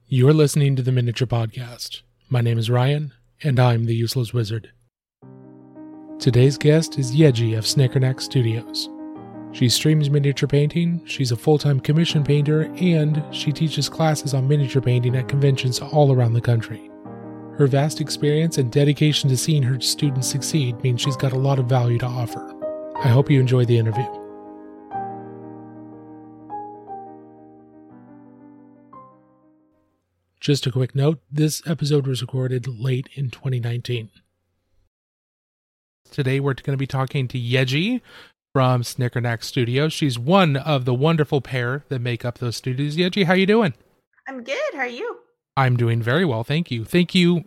You're listening to the Miniature Podcast. My name is Ryan, and I'm the Useless Wizard. Today's guest is Yeji of Snickernack Studios. She streams miniature painting, she's a full-time commission painter, and she teaches classes on miniature painting at conventions all around the country. Her vast experience and dedication to seeing her students succeed means she's got a lot of value to offer. I hope you enjoy the interview. Just a quick note, this episode was recorded late in 2019. Today we're going to be talking to Yeji from Snickernack Studios. She's one of the wonderful pair that make up those studios. Yeji, how you doing? I'm good. How are you? I'm doing very well, thank you. Thank you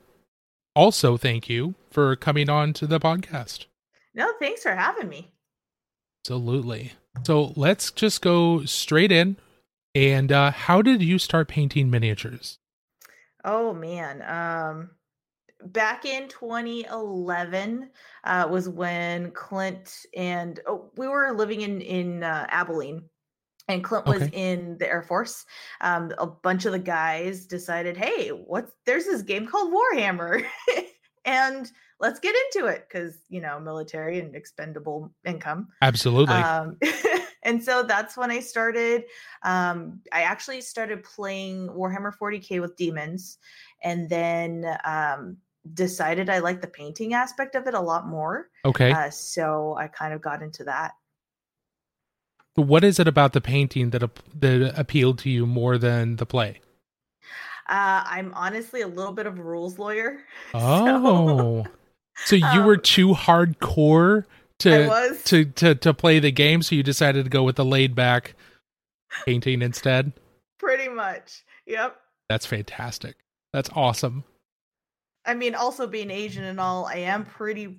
for coming on to the podcast. No, thanks for having me. Absolutely. So let's just go straight in. And how did you start painting miniatures? Oh, man. Back in 2011 was when Clint and we were living in Abilene, and Clint was in the Air Force. A bunch of the guys decided, hey, there's this game called Warhammer, and let's get into it because, military and expendable income. Absolutely. And so that's when I started. I actually started playing Warhammer 40K with demons, and then decided I liked the painting aspect of it a lot more. Okay. So I kind of got into that. What is it about the painting that appealed to you more than the play? I'm honestly a little bit of a rules lawyer. Oh, so you were too hardcore to play the game, so you decided to go with the laid back painting instead? Pretty much. Yep. That's fantastic. That's awesome. I mean, also being Asian and all, I am pretty,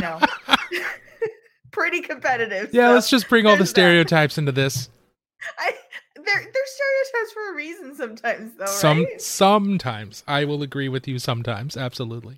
pretty competitive. Yeah, so let's just bring all the stereotypes into this. They're stereotypes for a reason sometimes, though, right? Sometimes. I will agree with you sometimes. Absolutely.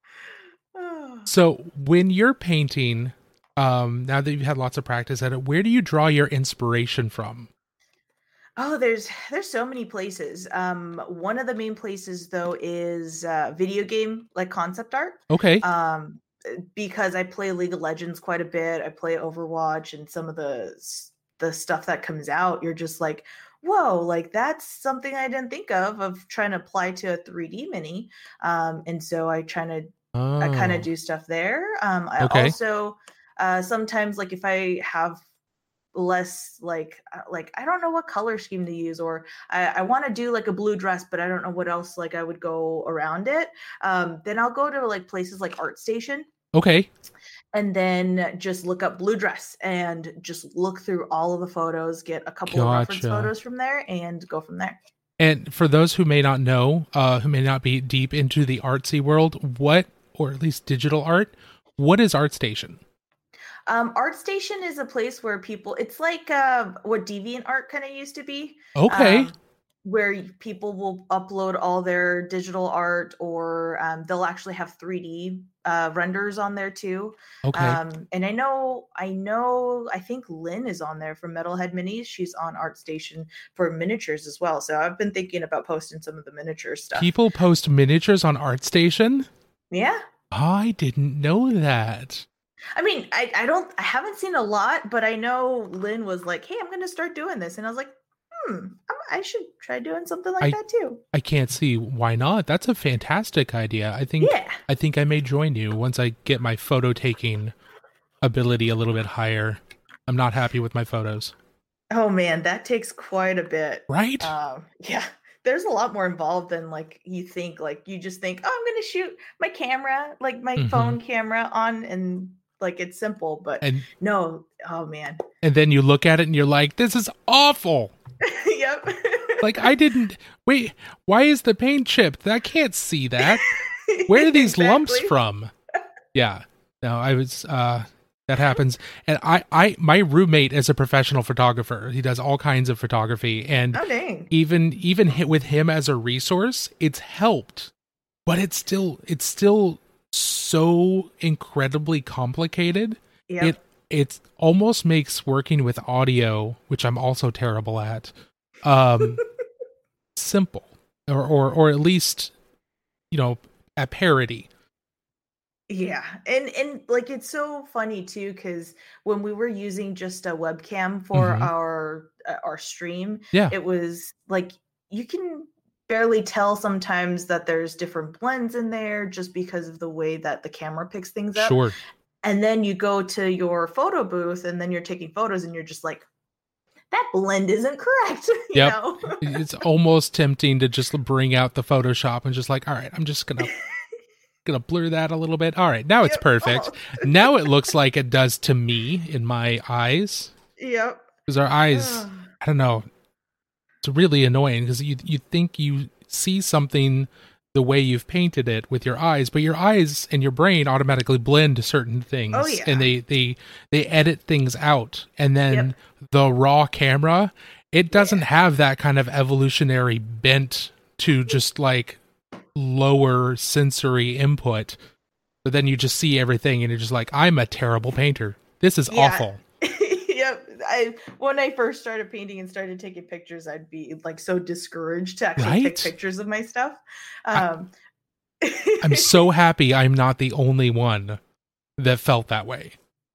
So when you're painting, now that you've had lots of practice at it, where do you draw your inspiration from? Oh, there's so many places. One of the main places, though, is video game, like concept art. Okay. Because I play League of Legends quite a bit. I play Overwatch, and some of the stuff that comes out, you're just like, whoa, like that's something I didn't think of trying to apply to a 3D mini. And so I kind of do stuff there. I also sometimes, like, if I have less like I don't know what color scheme to use, or I want to do like a blue dress, but I don't know what else like I would go around it. Then I'll go to like places like ArtStation. Okay. And then just look up blue dress and just look through all of the photos, get a couple of reference photos from there, and go from there. And for those who may not know, who may not be deep into the artsy world, or at least digital art, what is ArtStation? ArtStation is a place where it's like what DeviantArt kind of used to be. Okay. Where people will upload all their digital art, or they'll actually have 3D renders on there too. Okay. And I think Lynn is on there for Metalhead Minis. She's on ArtStation for miniatures as well. So I've been thinking about posting some of the miniature stuff. People post miniatures on ArtStation? Yeah. I didn't know that. I mean, I haven't seen a lot, but I know Lynn was like, hey, I'm going to start doing this. And I was like, I should try doing something like that too. I can't see why not. That's a fantastic idea. I think I may join you once I get my photo taking ability a little bit higher. I'm not happy with my photos. Oh man, that takes quite a bit. Right? Yeah. There's a lot more involved than like you think. Like you just think, oh, I'm going to shoot my camera, like my phone camera on, and like it's simple, but no. Oh man. And then you look at it and you're like, this is awful. Yep. Like wait, why is the paint chipped? I can't see that. Where are these lumps from? Yeah. No, I was, that happens. And my roommate is a professional photographer. He does all kinds of photography, and even with him as a resource, it's helped, but it's still so incredibly complicated. Yep. It almost makes working with audio, which I'm also terrible at, simple. or at least, at parity. Yeah. And like it's so funny too cuz when we were using just a webcam for Hmm. our stream, Yeah, it was like you can barely tell sometimes that there's different blends in there just because of the way that the camera picks things up. sure. And then you go to your photo booth and then you're taking photos and you're just like that blend isn't correct, you Yep. know. It's almost tempting to just bring out the Photoshop and just like, all right, I'm just gonna blur that a little bit. All right, now it's Yep. perfect. Almost. Now it looks like it does to me in my eyes. Yep. Because our eyes, Ugh. I don't know, it's really annoying because you think you see something the way you've painted it with your eyes, but your eyes and your brain automatically blend to certain Oh things, and yeah. they edit things out, and then Yep. the raw camera, it doesn't Yeah. have that kind of evolutionary bent to just like lower sensory input. But then you just see everything, and you're just like, I'm a terrible painter. This is Yeah. awful. Yep. When I first started painting and started taking pictures, I'd be like so discouraged to actually take Right? pictures of my stuff. I, Um I'm so happy I'm not the only one that felt that way.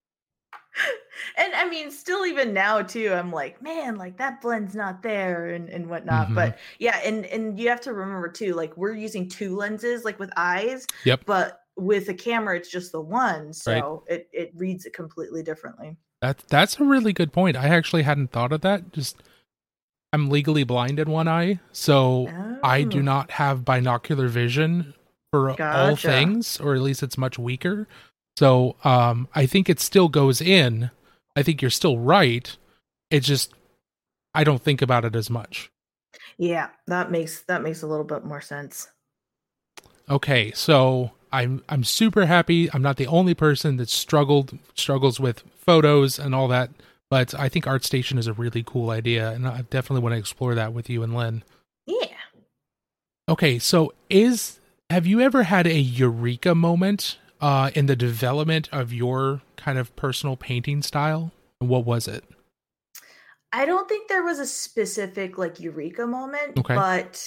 and I mean, still even now too, I'm like, man, like that blend's not there and whatnot. Hmm. But yeah, and you have to remember too, like we're using two lenses, like with eyes, Yep. but with a camera, it's just the one, Right. so it reads it completely differently. That's a really good point. I actually hadn't thought of that. Just I'm legally blind in one eye, so I do Oh, not have binocular vision for all gotcha. things, or at least it's much weaker. So I think it still goes in. I think you're still right. It's just I don't think about it as much. Yeah, that makes a little bit more sense. Okay, so I'm super happy. I'm not the only person that struggles with photos and all that, but I think ArtStation is a really cool idea, and I definitely want to explore that with you and Lynn. Yeah. Okay, so is have you ever had a eureka moment in the development of your kind of personal painting style? And what was it? I don't think there was a specific like eureka moment, Okay. but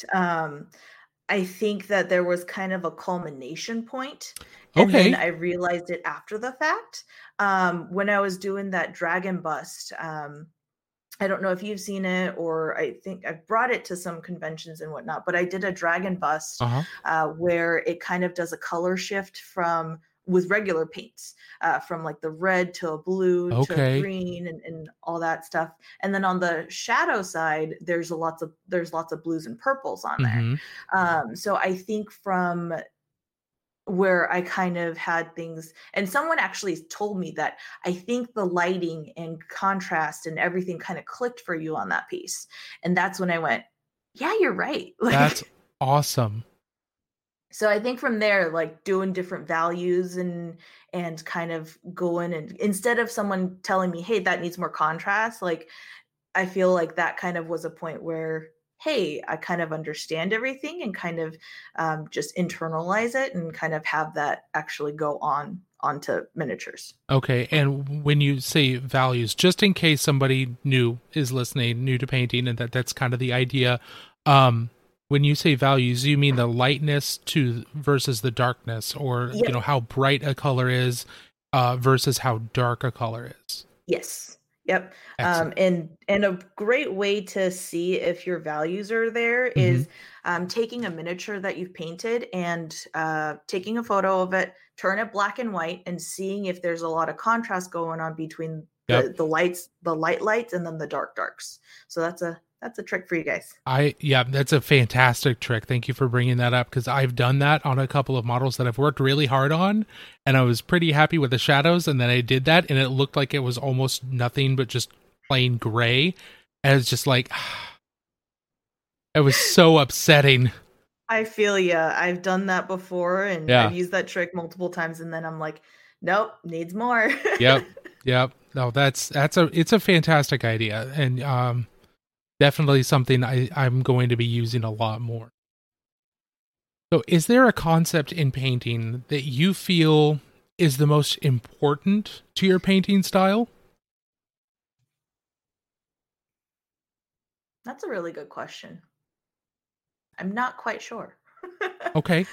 I think that there was kind of a culmination point, and then Okay. I realized it after the fact. When I was doing that dragon bust, I don't know if you've seen it, or I think I've brought it to some conventions and whatnot, but I did a dragon bust Uh-huh. where it kind of does a color shift from with regular paints, from like the red to a blue to Okay. green and all that stuff. And then on the shadow side, there's lots of blues and purples on there. Mhm. So I think from where I kind of had things, and someone actually told me that I think the lighting and contrast and everything kind of clicked for you on that piece. And that's when I went, yeah, you're right. That's Like, awesome. so I think from there, like doing different values and kind of going, and instead of someone telling me, hey, that needs more contrast, like I feel like that kind of was a point where, hey, I kind of understand everything and kind of just internalize it and kind of have that actually go on onto miniatures. Okay, and when you say values, just in case somebody new is listening, new to painting, and that's kind of the idea. Um, when you say values, you mean the lightness to versus the darkness, or Yep. how bright a color is, versus how dark a color is. Yes. Yep. Excellent. And a great way to see if your values are there Hmm. is taking a miniature that you've painted and taking a photo of it, turn it black and white, and seeing if there's a lot of contrast going on between Yep. the lights, the lights, and then the darks. So that's a trick for you guys. Yeah, that's a fantastic trick. Thank you for bringing that up because I've done that on a couple of models that I've worked really hard on, and I was pretty happy with the shadows. And then I did that, and it looked like it was almost nothing but just plain gray. And it's just like it was so upsetting. I feel ya. I've done that before, and I've Yeah. used that trick multiple times, and then I'm like, nope, needs more. Yep. Yep. No, it's a fantastic idea, and definitely something I'm going to be using a lot more. So, is there a concept in painting that you feel is the most important to your painting style? That's a really good question. I'm not quite sure. Okay.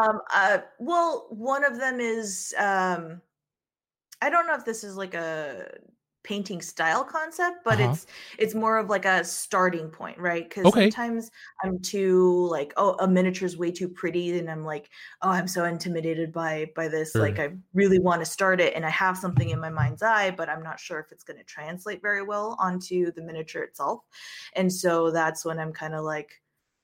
Well, one of them is I don't know if this is like a painting style concept, but Uh-huh. it's more of like a starting point, right? Because Okay. sometimes I'm too like, oh, a miniature's way too pretty, and I'm like, oh, I'm so intimidated by this. Like, Sure. I really want to start it, and I have something in my mind's eye, but I'm not sure if it's going to translate very well onto the miniature itself. And so that's when I'm kind of like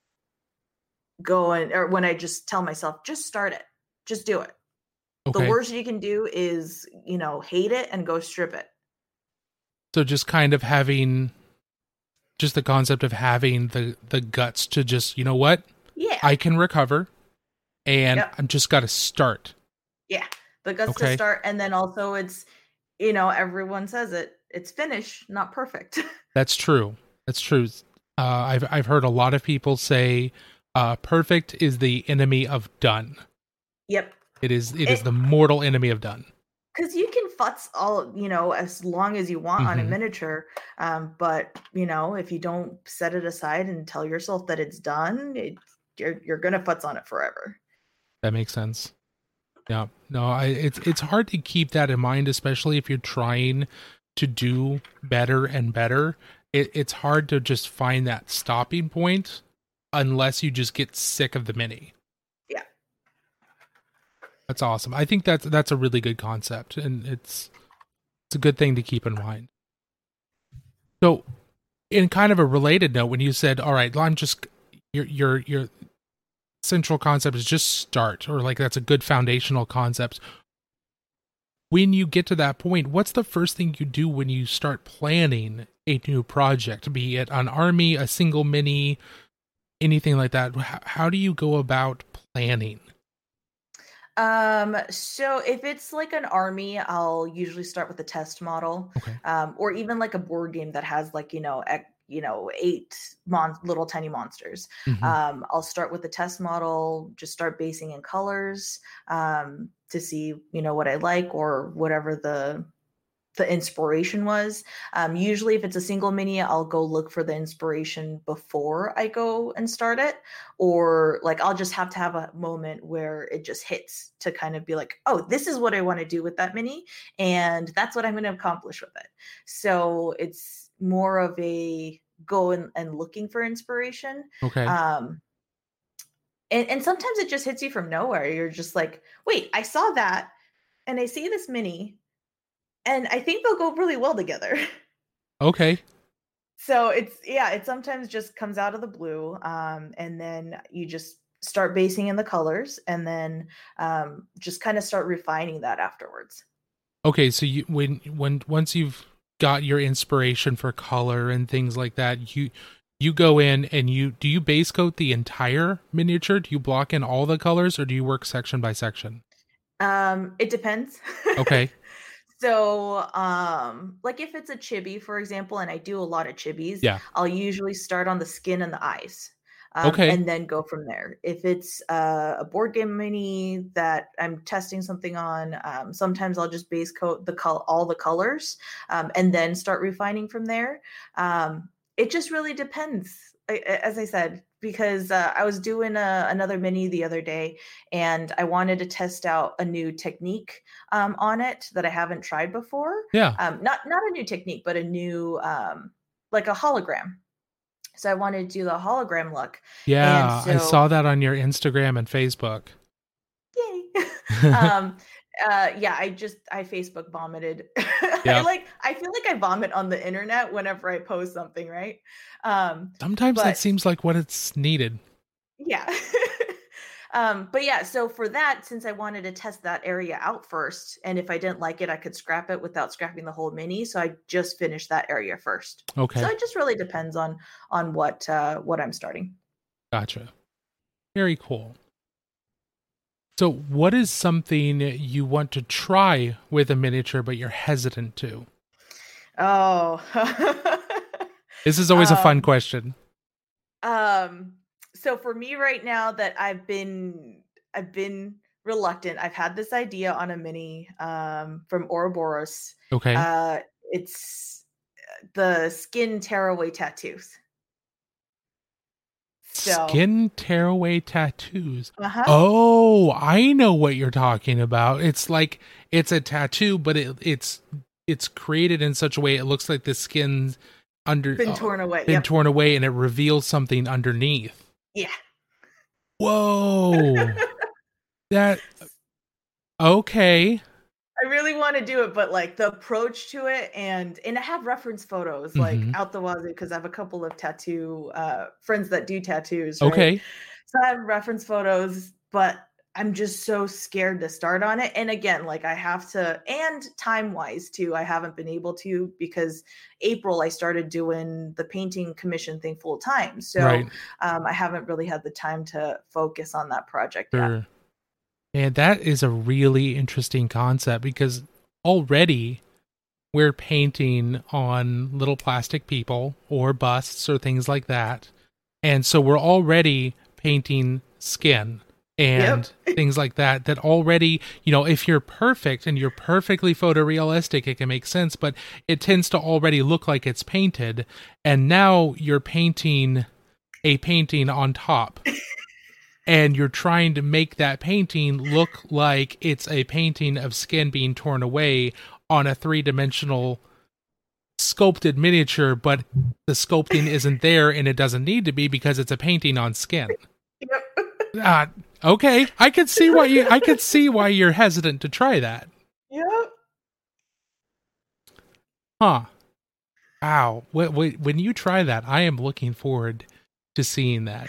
going, or when I just tell myself, just start it, just do it. The Okay. worst you can do is, hate it and go strip it. So just kind of having just the concept of having the guts to just, you know what? Yeah. I can recover and Yep. I'm just got to start. Yeah. The guts to Okay. start. And then also it's, everyone says it's finished, not perfect. That's true. That's true. I've heard a lot of people say perfect is the enemy of done. Yep. It is the mortal enemy of done. Because you can futz all, as long as you want on a Mm-hmm. miniature. But, if you don't set it aside and tell yourself that it's done, you're going to futz on it forever. That makes sense. Yeah. No, it's hard to keep that in mind, especially if you're trying to do better and better. It's hard to just find that stopping point unless you just get sick of the mini. Yeah. That's awesome. I think that's a really good concept, and it's a good thing to keep in mind. So, in kind of a related note, when you said, "All right, I'm just your central concept is just start," or like that's a good foundational concept. When you get to that point, what's the first thing you do when you start planning a new project, be it an army, a single mini, anything like that? How do you go about planning? So if it's like an army, I'll usually start with a test model, Okay. or even like a board game that has like, eight little tiny monsters. Hmm. I'll start with the test model, just start basing in colors, to see, what I like or whatever the inspiration was. Usually, if it's a single mini, I'll go look for the inspiration before I go and start it. Or like I'll just have to have a moment where it just hits to kind of be like, oh, this is what I want to do with that mini. And that's what I'm going to accomplish with it. So it's more of a go and looking for inspiration. Okay. Um, and sometimes it just hits you from nowhere. You're just like, wait, I saw that and I see this mini and I think they'll go really well together. Okay. So it sometimes just comes out of the blue, and then you just start basing in the colors, and then just kind of start refining that afterwards. Okay. So you when once you've got your inspiration for color and things like that, you go in and you base coat the entire miniature? Do you block in all the colors, or do you work section by section? It depends. Okay. So, like if it's a chibi, for example, and I do a lot of chibis, Yeah. I'll usually start on the skin and the eyes, Okay. and then go from there. If it's a board game mini that I'm testing something on, sometimes I'll just base coat all the colors, and then start refining from there. It just really depends. As I said, because I was doing another mini the other day, and I wanted to test out a new technique on it that I haven't tried before. Yeah. Not a new technique, but a new like a hologram. So I wanted to do the hologram look, and Yeah. I so saw that on your Instagram and Facebook. yay. um, yeah, I Facebook vomited. Yep. I feel like I vomit on the internet whenever I post something, right? Sometimes that But seems like what it's needed. yeah. But yeah, so for that, since I wanted to test that area out first, and if I didn't like it, I could scrap it without scrapping the whole mini. So I just finished that area first. So Okay. it just really depends on what I'm starting. Gotcha. Very cool. So, what is something you want to try with a miniature, but you're hesitant to? Oh. This is always a fun um, question. um, so for me right now that I've been reluctant. I've had this idea on a mini from Ouroboros. Okay. It's the skin tearaway tattoos. So skin tearaway tattoos. uh-huh. Oh, I know what you're talking about. It's like it's a tattoo, but it's created in such a way it looks like the skin's under Been torn away. been Yep. torn away, and it reveals something underneath. Yeah. Whoa. That okay. I really want to do it, but like the approach to it, and I have reference photos like Mhm. out the wazoo because I have a couple of tattoo friends that do tattoos, right? Okay. So I have reference photos, but I'm just so scared to start on it. And again, like I have to, and time wise too, I haven't been able to because April I started doing the painting commission thing full time. So Right. I haven't really had the time to focus on that project yet. Sure. Man, that is a really interesting concept because already we're painting on little plastic people or busts or things like that. And so we're already painting skin and things like that already, if you're perfect and you're perfectly photorealistic, it can make sense, but it tends to already look like it's painted. And now you're painting a painting on top. And you're trying to make that painting look like it's a painting of skin being torn away on a 3-dimensional sculpted miniature, but the sculpting isn't there and it doesn't need to be because it's a painting on skin. Yep. Okay, I could see why you're hesitant to try that. Yep. Huh. Wow. When you try that, I am looking forward to seeing that.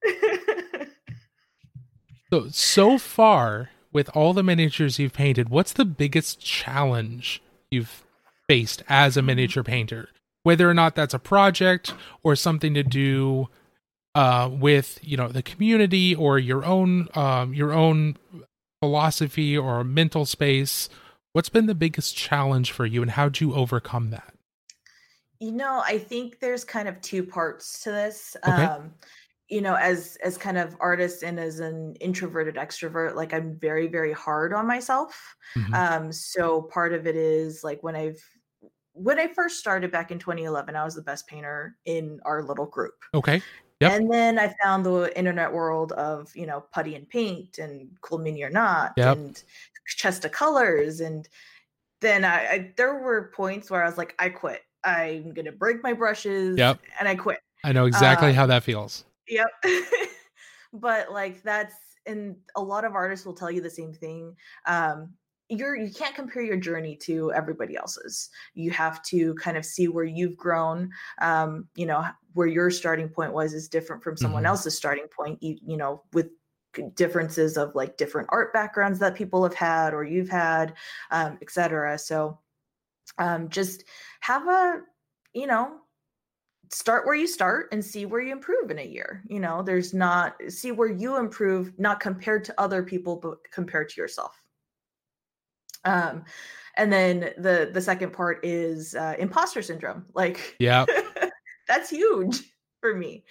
So far, with all the miniatures you've painted, what's the biggest challenge you've faced as a miniature painter? Whether or not that's a project or something to do with the community or your own philosophy or mental space. What's been the biggest challenge for you, and how'd you overcome that? I think there's kind of two parts to this. Okay. As kind of artist and as an introverted extrovert, like I'm very, very hard on myself. Mm-hmm. So part of it is like when I first started back in 2011, I was the best painter in our little group. Okay. Yep. And then I found the internet world of, putty and paint and Cool Mini or Not Yep. and Chest of Colors. And then I there were points where I was like, I quit. I'm going to break my brushes. Yep. And I quit. I know exactly how that feels. Yep. But like and a lot of artists will tell you the same thing. You can't compare your journey to everybody else's. You have to kind of see where you've grown. Where your starting point is different from someone else's starting point, with differences of like different art backgrounds that people have had or you've had, etc. So just have start where you start and see where you improve in a year. See where you improve, not compared to other people, but compared to yourself. And then the second part is imposter syndrome. Like, yeah, that's huge for me.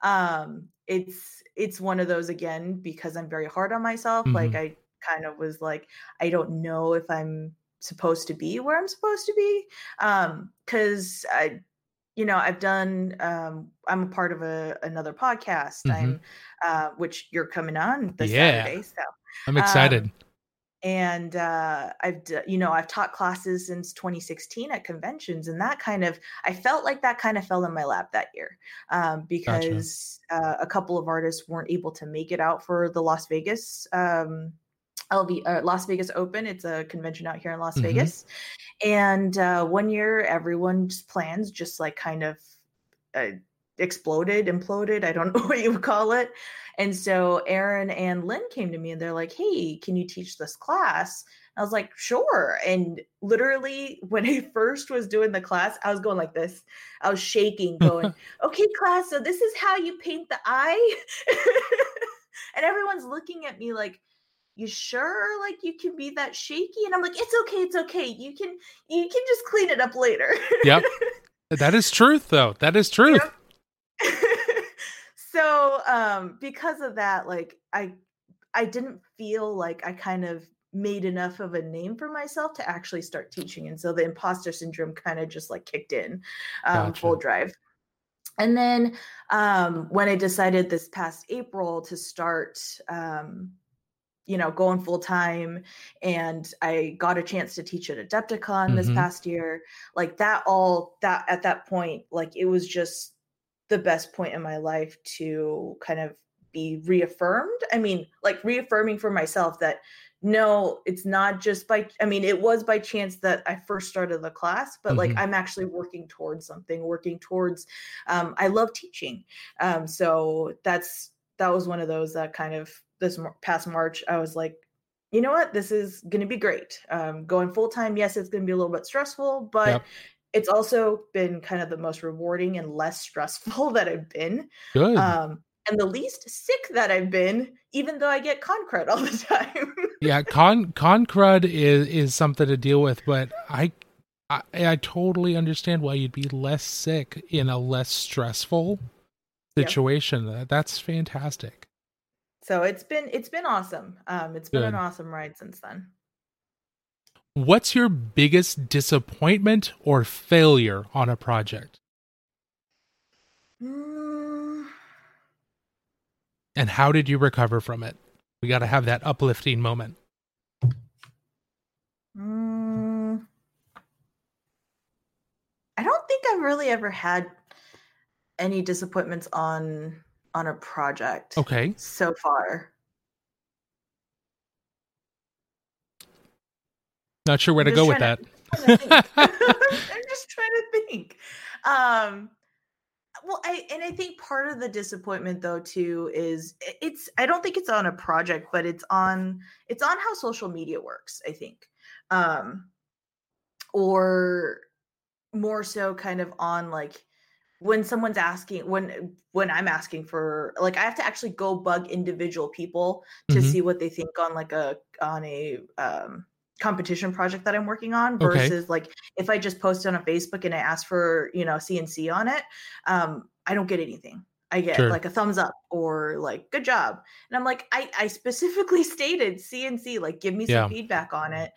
It's one of those, again, because I'm very hard on myself. Like I kind of was like, I don't know if I'm supposed to be where I'm supposed to be. Cause I've done, I'm a part of another podcast. Which you're coming on this Saturday. So I'm excited. And I've taught classes since 2016 at conventions, and I felt like that kind of fell in my lap that year, because a couple of artists weren't able to make it out for the Las Vegas Las Vegas Open. It's a convention out here in Las Vegas. And 1 year, everyone's plans just like kind of imploded. I don't know what you would call it. And so Aaron and Lynn came to me and they're like, hey, can you teach this class? I was like, sure. And literally when I first was doing the class, I was going like this. I was shaking, going, okay, class, so this is how you paint the eye. And everyone's looking at me like, you sure like you can be that shaky? And I'm like, it's okay. You can just clean it up later. Yep. That is truth though. That is truth. Yep. So because of that, like I didn't feel like I kind of made enough of a name for myself to actually start teaching. And so the imposter syndrome kind of just like kicked in, full drive. And then when I decided this past April to start, going full time, and I got a chance to teach at Adepticon this Mm-hmm. past year, like that at that point, like it was just the best point in my life to kind of be reaffirmed. I mean, like reaffirming for myself that no, it's not just it was by chance that I first started the class, but like Mm-hmm. I'm actually working towards something, working towards, I love teaching. So that was one of those that kind of this past March, I was like, you know what, this is going to be great. Going full time, yes, it's going to be a little bit stressful, but Yep. it's also been kind of the most rewarding and less stressful that I've been. Good. And the least sick that I've been, even though I get con crud all the time. Yeah, con crud is something to deal with, but I totally understand why you'd be less sick in a less stressful Yep. situation. That's fantastic. So it's been awesome. It's been an Good. awesome ride since then. What's your biggest disappointment or failure on a project? Mm, And how did you recover from it? We got to have that uplifting moment. mm, I don't think I've really ever had any disappointments on a project Okay. so far. Not sure where I'm to just go with trying to, that. I'm just trying to think. Well, I think part of the disappointment though too is it's I don't think it's on a project, but it's on how social media works, I think. Um, or more so kind of on like when someone's asking when I'm asking for, like, I have to actually go bug individual people to Hmm. see what they think on like a competition project that I'm working on, Okay. versus like if I just post on a Facebook and I ask for CNC on it, I don't get anything. I get Sure. like a thumbs up or like good job, and I'm like, I specifically stated CNC, like give me some Yeah. feedback on it.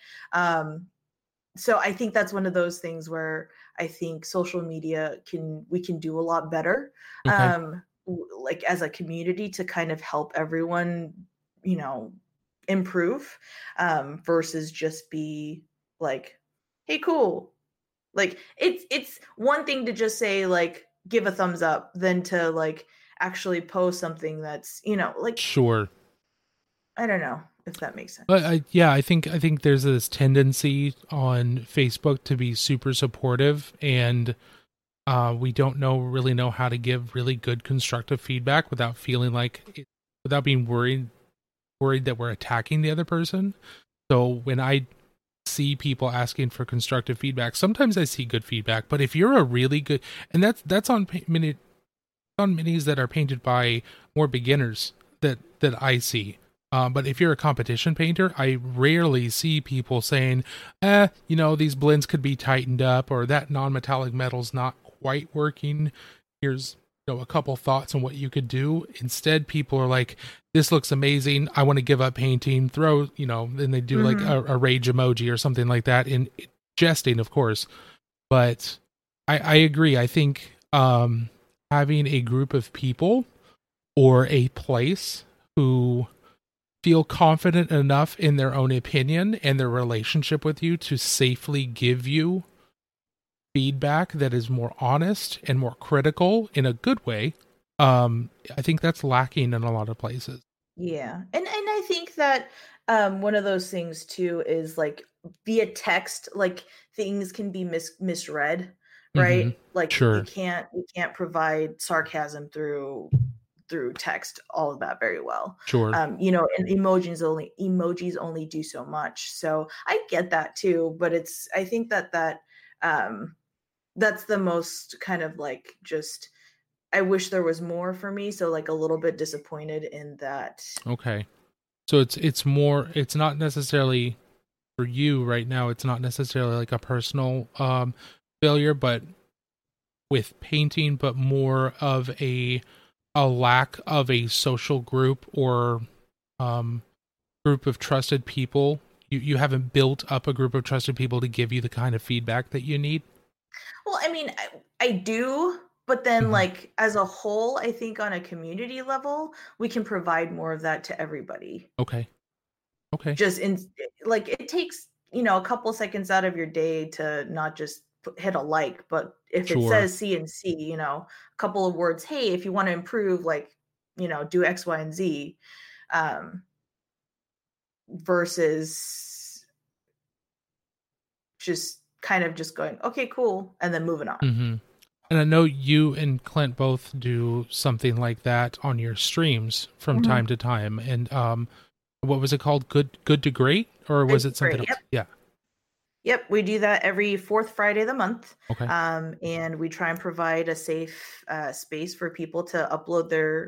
So I think that's one of those things where I think social media we can do a lot better, Okay. like as a community, to kind of help everyone, you know, improve, versus just be like, hey, cool. Like it's one thing to just say like give a thumbs up than to like actually post something that's, like, Sure. I don't know if that makes But sense. yeah, I think there's this tendency on Facebook to be super supportive, and we don't really know how to give really good constructive feedback without feeling without being worried that we're attacking the other person. So when I see people asking for constructive feedback, sometimes I see good feedback, but if you're a really good, and that's on minis that are painted by more beginners that I see. But if you're a competition painter, I rarely see people saying, these blends could be tightened up, or that non-metallic metal's not quite working. Here's a couple thoughts on what you could do. Instead, people are like, this looks amazing. I want to give up painting. Throw, then they do like Mm-hmm. a rage emoji or something like that, in jesting, of course. But I agree. I think having a group of people or a place who feel confident enough in their own opinion and their relationship with you to safely give you feedback that is more honest and more critical in a good way, I think that's lacking in a lot of places. Yeah. And I think that one of those things too is like via text, like things can be misread, Hmm. right? Like Sure. you can't provide sarcasm through text, all of that very well. Sure. And emojis only do so much. So I get that too, but I think that um that's the most kind of like just, I wish there was more for me. So like a little bit disappointed in that. Okay. So it's not necessarily for you right now, it's not necessarily like a personal failure, but with painting, but more of a lack of a social group or um group of trusted people. You haven't built up a group of trusted people to give you the kind of feedback that you need. Well, I mean, I do. But then, Mhm. like, as a whole, I think on a community level, we can provide more of that to everybody. Okay. Okay. Just in like, it takes, a couple seconds out of your day to not just hit a like, but if it Sure. says C and C, a couple of words, "Hey, if you wanna improve, like, do X, Y, and Z," um, versus just kind of just going, "Okay, cool," and then moving on. Mhm. And I know you and Clint both do something like that on your streams from Mhm. time to time. And what was it called? Good to great, or Good was to it something great, yep. else? Yeah. Yep, we do that every 4th Friday of the month, Okay. and we try and provide a safe, space for people to upload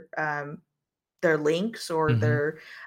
their links or Mhm.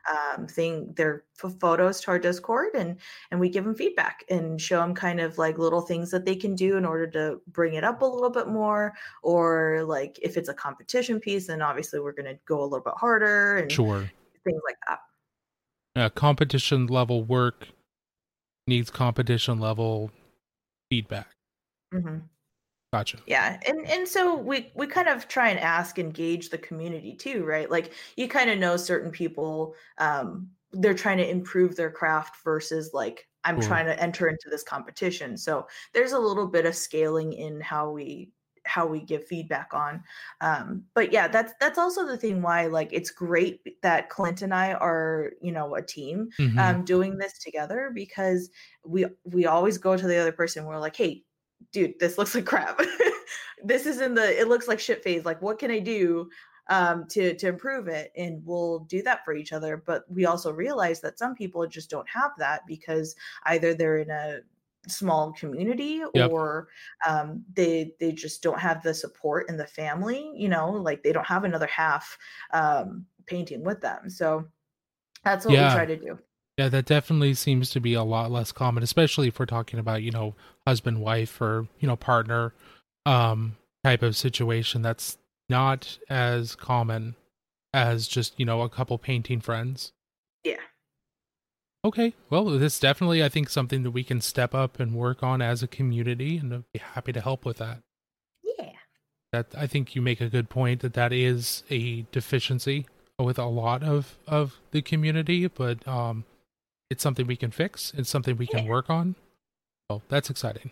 their photos to our Discord, and we give them feedback and show them kind of like little things that they can do in order to bring it up a little bit more, or like if it's a competition piece, then obviously we're going to go a little bit harder and Sure. things like that. Competition level work needs competition level feedback. Mhm. Gotcha. Yeah, and so we kind of try and ask and gauge the community too, right? Like you kind of know certain people, they're trying to improve their craft versus like I'm Sure. trying to enter into this competition. So there's a little bit of scaling in how we give feedback on. But yeah, that's also the thing why like it's great that Clint and I are a team Mhm. doing this together, because we always go to the other person. We're like, hey, dude, this looks like crap. This is in the it looks like shit phase. Like, what can I do to improve it? And we'll do that for each other. But we also realize that some people just don't have that because either they're in a small community Yep. or they just don't have the support in the family. Like they don't have another half painting with them. So that's what we try Yeah. to do. Yeah, that definitely seems to be a lot less common, especially if we're talking about, husband, wife, or, partner type of situation. That's not as common as just, a couple painting friends. Yeah. Okay. Well, this definitely, I think, something that we can step up and work on as a community, and I'd be happy to help with that. Yeah. That I think you make a good point that that is a deficiency with a lot of the community, but it's something we can fix. It's something we can Yeah. work on. Oh, that's exciting.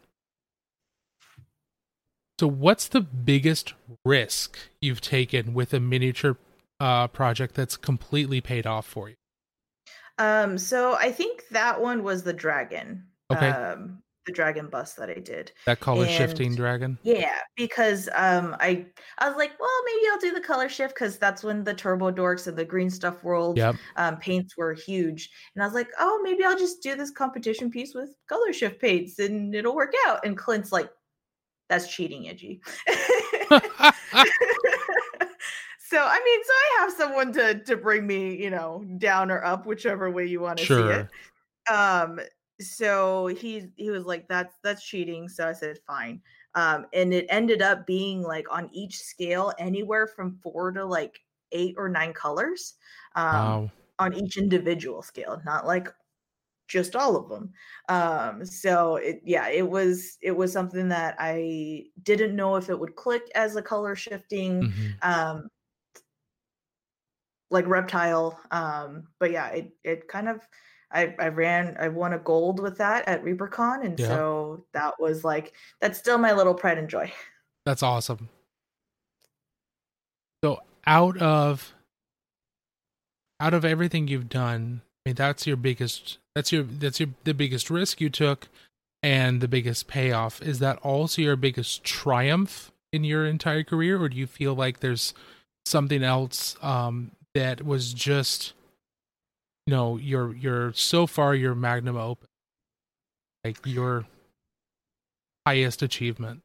So, what's the biggest risk you've taken with a miniature project that's completely paid off for you? So I think that one was Okay, the dragon bust that I did. that color And shifting dragon. yeah, because I was like, well, maybe I'll do the color shift because that's when the Turbo Dorks and the Green Stuff World Yep. paints were huge. And I was like, oh, maybe I'll just do this competition piece with color shift paints and it'll work out. And Clint's like, that's cheating, Edgy. So I have someone to bring me, down or up, whichever way you want to see it. Sure. Um, so he was like, that's cheating. So I said, fine. And it ended up being like on each scale, anywhere from 4 to like 8 or 9 colors, Wow. on each individual scale, not like just all of them. So it was something that I didn't know if it would click as a color shifting, Hmm. um, like reptile. But yeah, it kind of I won a gold with that at ReaperCon, and Yep. so that was like that's still my little pride and joy. That's awesome. So, out of everything you've done, I mean, that's your the biggest risk you took and the biggest payoff. Is that also your biggest triumph in your entire career, or do you feel like there's something else that was just your so far your magnum opus, like your highest achievement?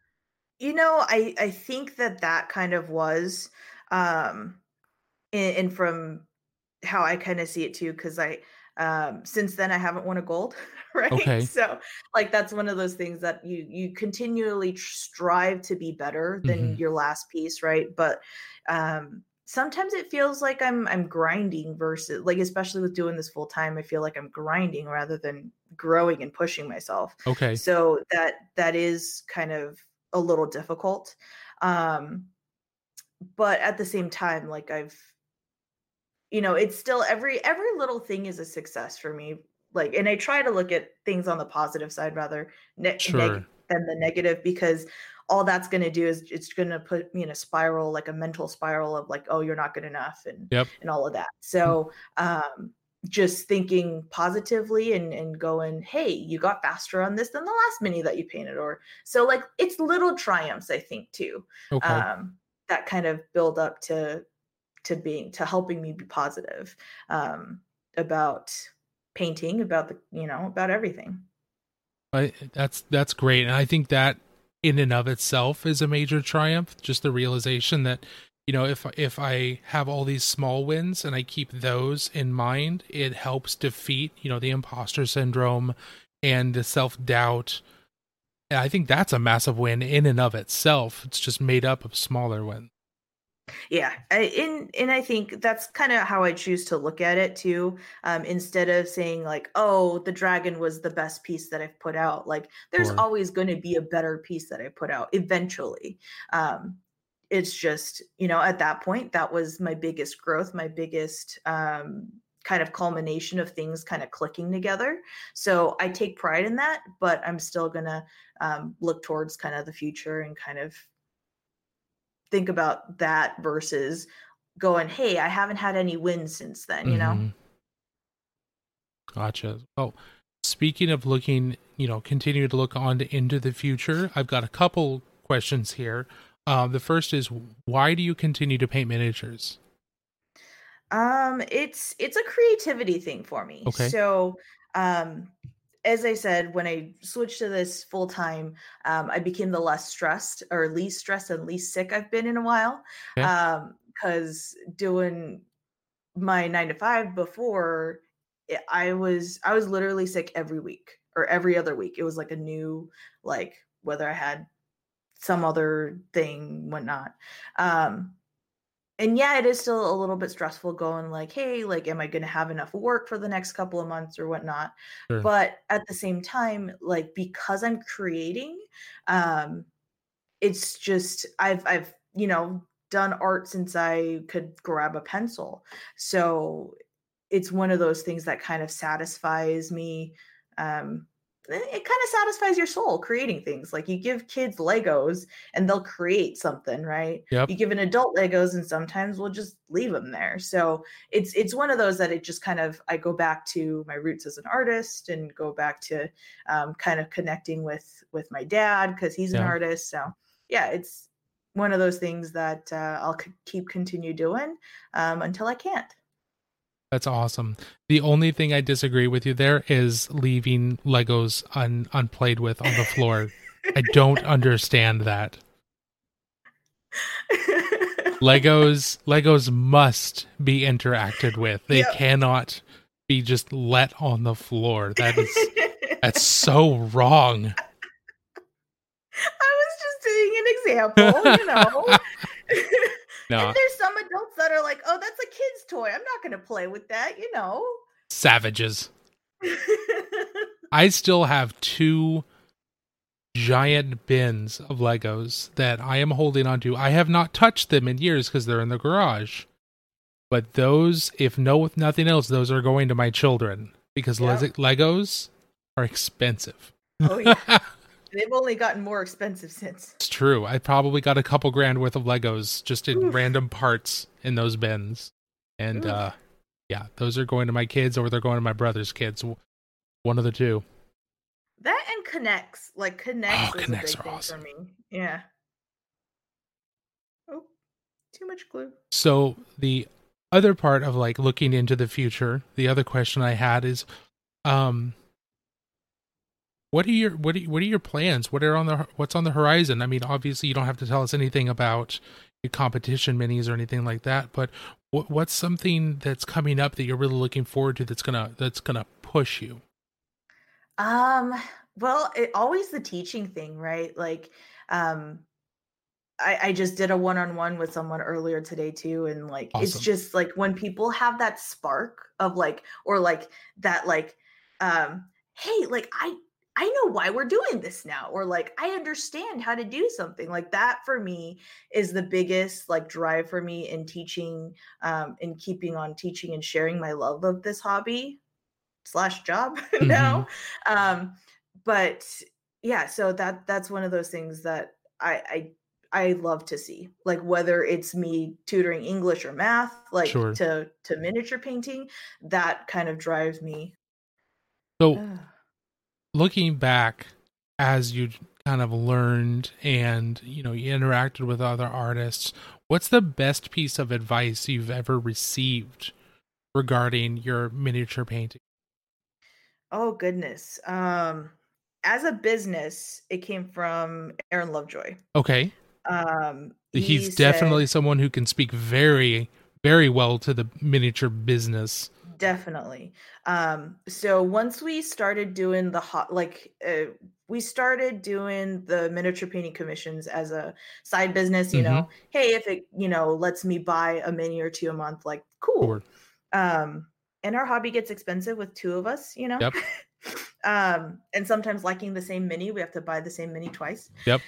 I think that kind of was, um, and from how I kind of see it too, because since then I haven't won a gold, right? Okay. So like that's one of those things that you continually strive to be better than Hmm. your last piece, right? But sometimes it feels like I'm grinding versus like especially with doing this full time, I feel like I'm grinding rather than growing and pushing myself. Okay. So that is kind of a little difficult. Um, but at the same time, like it's still every little thing is a success for me. Like, and I try to look at things on the positive side rather Sure. than the negative, because all that's going to do is it's going to put me in a spiral, like a mental spiral of like, oh, you're not good enough, Yep. and all of that. So, just thinking positively and going, hey, you got faster on this than the last mini that you painted, or so, like, it's little triumphs, I think, too, Okay. that kind of build up to helping me be positive, about painting, about about everything. That's great, and I think that in and of itself is a major triumph. Just the realization that if I have all these small wins and I keep those in mind, it helps defeat the imposter syndrome and the self doubt. And I think that's a massive win in and of itself. It's just made up of smaller wins. Yeah, and I think that's kind of how I choose to look at it too. Instead of saying like, "Oh, the dragon was the best piece that I've put out," like there's Or always going to be a better piece that I put out eventually. It's just at that point that was my biggest growth, my biggest kind of culmination of things kind of clicking together. So I take pride in that, but I'm still gonna look towards kind of the future and kind of think about that versus going, "Hey, I haven't had any wins since then." mm-hmm. Gotcha. Oh, speaking of looking, continue to look on into the future, I've got a couple questions here. The first is, why do you continue to paint miniatures? It's a creativity thing for me. Okay. So, um, as I said, when I switched to this full time, I became the least stressed and least sick I've been in a while. Okay. Because doing my 9 to 5 before, I was literally sick every week or every other week. It was like a new, like, whether I had some other thing, whatnot. Um, and yeah, it is still a little bit stressful going like, hey, like, am I going to have enough work for the next couple of months or whatnot? Sure. But at the same time, like, because I'm creating, um, it's just I've done art since I could grab a pencil. So it's one of those things that kind of satisfies me. It kind of satisfies your soul creating things. Like, you give kids Legos and they'll create something, right? Yep. You give an adult Legos and sometimes we'll just leave them there. So it's one of those that it just kind of, I go back to my roots as an artist and go back to kind of connecting with my dad because he's an Yeah. artist. So yeah, it's one of those things that I'll keep continue doing until I can't. That's awesome. The only thing I disagree with you there is leaving Legos unplayed with on the floor. I don't understand that. Legos must be interacted with. They Yep. cannot be just let on the floor. That's so wrong. I was just doing an example. No. And there's some adults that are like, "Oh, that's a kid's toy. I'm not going to play with that." Savages. I still have 2 giant bins of Legos that I am holding onto. I have not touched them in years because they're in the garage. But those, if nothing else, those are going to my children because Yep. Legos are expensive. Oh yeah. They've only gotten more expensive since. It's true. I probably got a couple grand worth of Legos just in Oof. random parts in those bins. And Oof. yeah, those are going to my kids or they're going to my brother's kids. One of the two. That and Connects. Like, Connects is a Connects big are thing awesome. for me. Yeah. Oh, too much glue. So the other part of like looking into the future, the other question I had is, what are your plans? What's on the horizon? I mean, obviously you don't have to tell us anything about your competition minis or anything like that, but what's something that's coming up that you're really looking forward to that's gonna push you? Well, always the teaching thing, right? Like, um, I just did a one-on-one with someone earlier today too, and like it's Awesome. just like when people have that spark of like, or like that, like, hey, like, I know why we're doing this now, or like I understand how to do something. Like that for me is the biggest like drive for me in teaching, and keeping on teaching and sharing my love of this hobby slash job Mm-hmm. now. Um, but yeah, so that's one of those things that I love to see. Like whether it's me tutoring English or math, like Sure. to miniature painting, that kind of drives me. So Ugh. looking back as you kind of learned and you interacted with other artists, what's the best piece of advice you've ever received regarding your miniature painting? Oh goodness. As a business, it came from Aaron Lovejoy. Okay. He He's definitely said someone who can speak very, very well to the miniature business. definitely. So once we started doing we started doing the miniature painting commissions as a side business, Mm-hmm. hey, if it, lets me buy a mini or two a month, like cool. Sure. And our hobby gets expensive with two of us. Yep. And sometimes liking the same mini, we have to buy the same mini twice. Yep.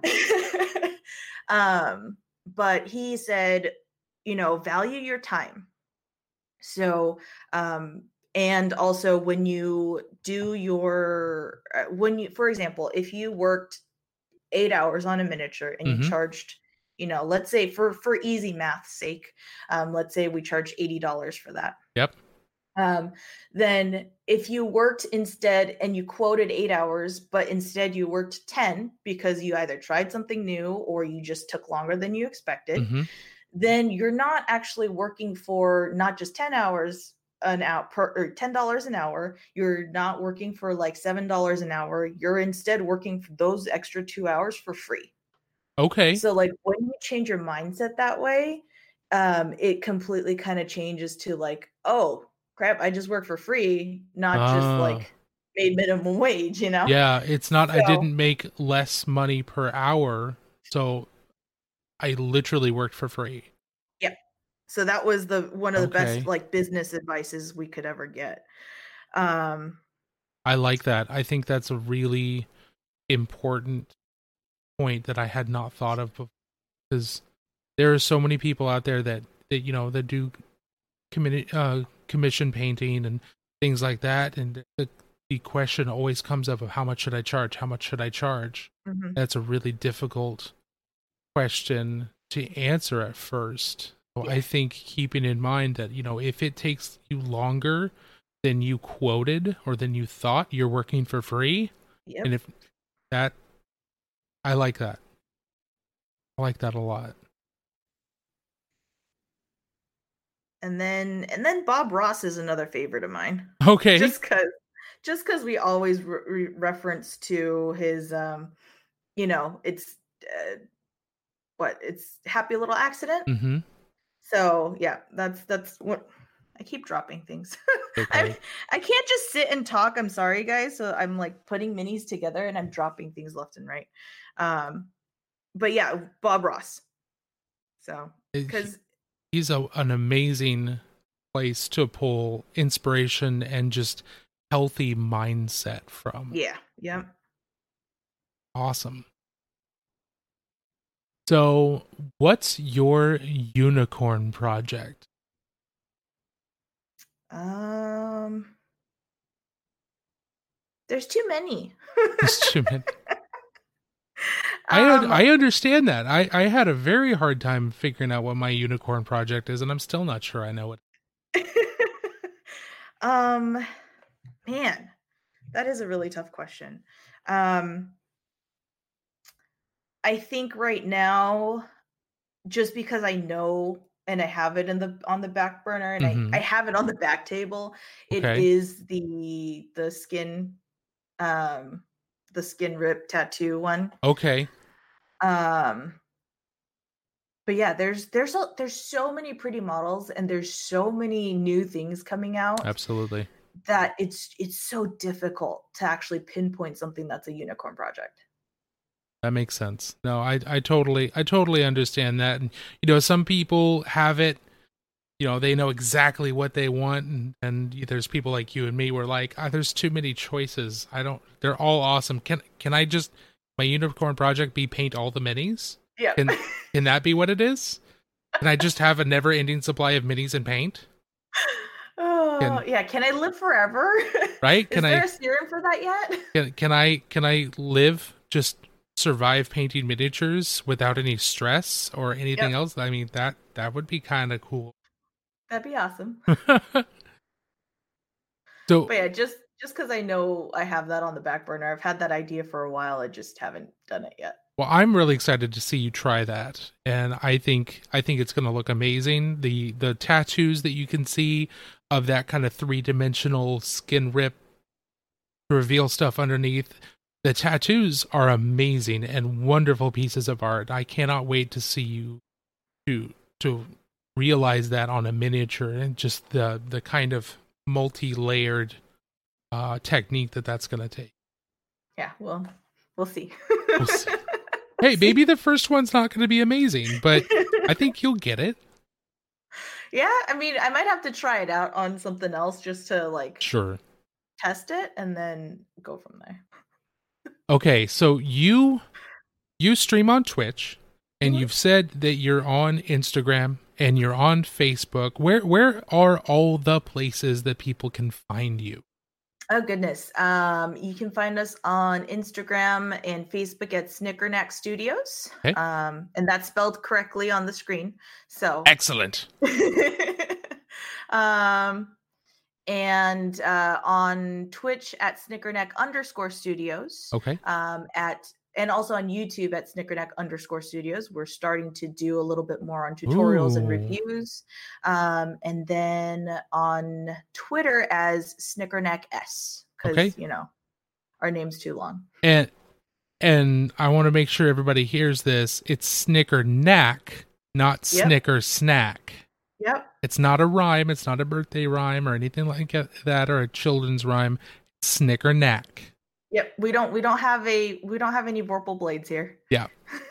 But he said, value your time. So, and also when you do for example, if you worked 8 hours on a miniature and you Mm-hmm. charged, let's say for easy math's sake, let's say we charge $80 for that. Yep. Then if you worked instead and you quoted 8 hours, but instead you worked 10 because you either tried something new or you just took longer than you expected, Mm-hmm. then you're not actually working for not just 10 hours an hour or $10 an hour. You're not working for like $7 an hour. You're instead working for those extra 2 hours for free. Okay. So like when you change your mindset that way, it completely kind of changes to like, oh crap, I just work for free, not just Uh, like made minimum wage. yeah, it's not, I So didn't make less money per hour, so I literally worked for free. yeah. So that was the one of the best Okay. like business advices we could ever get. Um I like that. I think that's a really important point that I had not thought of before, because there are so many people out there that do commission painting and things like that, and the question always comes up of how much should I charge? How much should I charge? mhm. That's a really difficult question to answer at first. So Yeah. I think keeping in mind that, if it takes you longer than you quoted or than you thought, you're working for free. And Yep. if that, I like that. I like that a lot. And then Bob Ross is another favorite of mine. Okay. Just cuz we always reference to his it's uh, it's Happy Little Accident. Mm-hmm. So yeah, that's what I keep dropping things. I Okay. I can't just sit and talk. I'm sorry, guys. So I'm like putting minis together and I'm dropping things left and right. Um, but yeah, Bob Ross. So because He's an amazing place to pull inspiration and just healthy mindset from. yeah, yeah. Awesome. So, what's your unicorn project? Um, there's too many. um, I understand that. I had a very hard time figuring out what my unicorn project is, and I'm still not sure I know it. um, man, that is a really tough question. Um, I think right now, just because I know and I have it on the back burner and I Mm-hmm. have it on the back table, it Okay. is um the skin rip tattoo one. Okay. Um but yeah, there's so many pretty models and there's so many new things coming out Absolutely. that it's so difficult to actually pinpoint something that's a unicorn project. That makes sense. No, I totally understand that. And some people have it, they know exactly what they want, and there's people like you and me where like, there's too many choices. They're all awesome. Can I just, my unicorn project be paint all the minis? Yeah. Can that be what it is? Can I just have a never-ending supply of minis and paint? Yeah. Can I live forever? Right? Is there a serum for that yet? Can I live, just survive painting miniatures without any stress or anything else? I mean, that would be kind of cool. That'd be awesome. So, but yeah, just because I know I have that on the back burner, I've had that idea for a while. I just haven't done it yet. Well, I'm really excited to see you try that, and I think it's going to look amazing. The tattoos that you can see of that kind of 3-dimensional skin rip to reveal stuff underneath. The tattoos are amazing and wonderful pieces of art. I cannot wait to see you to realize that on a miniature, and just the kind of multi-layered technique that's going to take. Yeah, well, we'll see. We'll see. Hey, maybe the first one's not going to be amazing, but I think you'll get it. Yeah, I mean, I might have to try it out on something else just to sure, test it and then go from there. Okay, so you stream on Twitch, and you've said that you're on Instagram and you're on Facebook. Where are all the places that people can find you? Oh, goodness. You can find us on Instagram and Facebook at Snickernack Studios. Okay. And that's spelled correctly on the screen. So excellent. And on Twitch at Snickernack_Studios. Okay. And also on YouTube at Snickernack_Studios. We're starting to do a little bit more on tutorials and reviews. And then on Twitter as SnickernackS, because our name's too long. And I want to make sure everybody hears this. It's Snickernack, not Snicker Snack. Yep. It's not a rhyme. It's not a birthday rhyme or anything like that, or a children's rhyme. Snickernack. Yep, we don't have any Vorpal blades here. Yeah.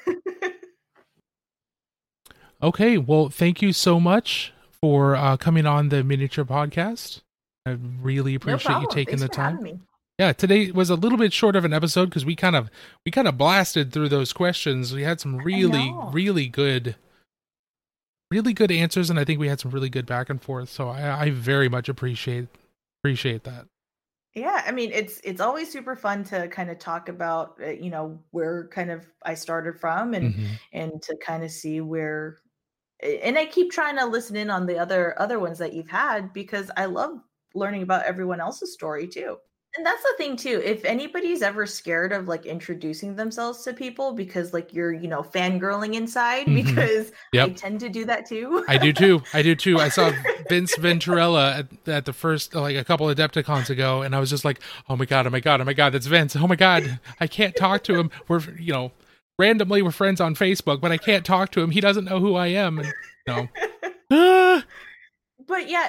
Okay, well, thank you so much for coming on the Miniature Podcast. I really appreciate you taking the time. Yeah, today was a little bit short of an episode because we kind of blasted through those questions. We had some really good answers, and I think we had some really good back and forth. So I very much appreciate that. Yeah, I mean, it's always super fun to kind of talk about, where kind of I started from and to kind of see where, and I keep trying to listen in on the other ones that you've had, because I love learning about everyone else's story too. And that's the thing too. If anybody's ever scared of introducing themselves to people because you're, fangirling inside, because I tend to do that too. I do too. I saw Vince Venturella at the first, a couple of Adepticons ago, and I was just like, oh my God, that's Vince. Oh my God, I can't talk to him. We're, randomly we're friends on Facebook, but I can't talk to him. He doesn't know who I am. And, But yeah,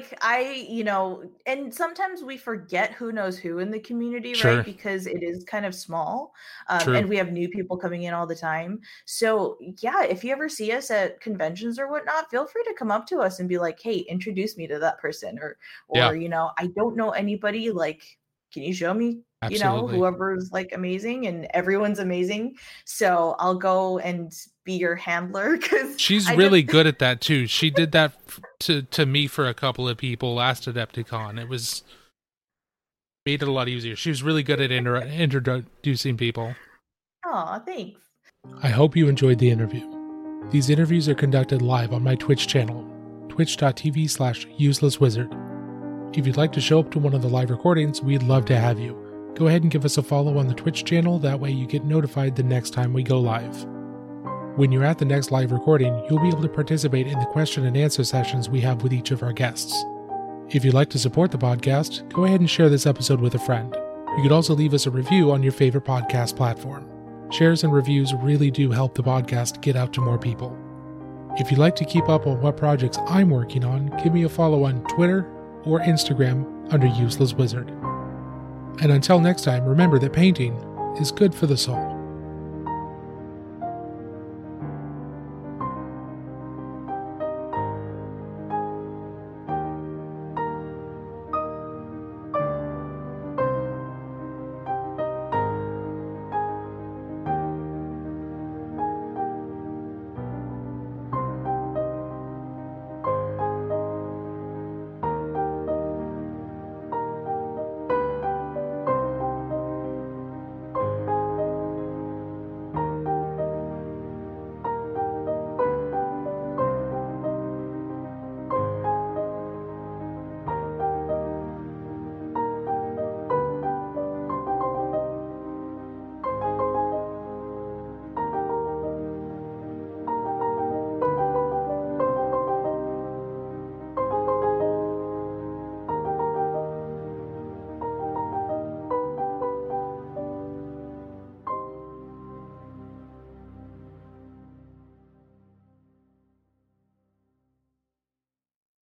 and sometimes we forget who knows who in the community, right? Because it is kind of small, and we have new people coming in all the time. So yeah, if you ever see us at conventions or whatnot, feel free to come up to us and be like, hey, introduce me to that person, or I don't know anybody, can you show me? Absolutely. Whoever's amazing, and everyone's amazing. So I'll go and be your handler, because she's really good at that too. She did that to me for a couple of people last Adepticon. It made it a lot easier. She was really good at introducing people. Aw, thanks. I hope you enjoyed the interview. These interviews are conducted live on my Twitch channel, twitch.tv/uselesswizard. If you'd like to show up to one of the live recordings, we'd love to have you. Go ahead and give us a follow on the Twitch channel, that way you get notified the next time we go live. When you're at the next live recording, you'll be able to participate in the question and answer sessions we have with each of our guests. If you'd like to support the podcast, go ahead and share this episode with a friend. You could also leave us a review on your favorite podcast platform. Shares and reviews really do help the podcast get out to more people. If you'd like to keep up on what projects I'm working on, give me a follow on Twitter or Instagram under Useless Wizard. And until next time, remember that painting is good for the soul.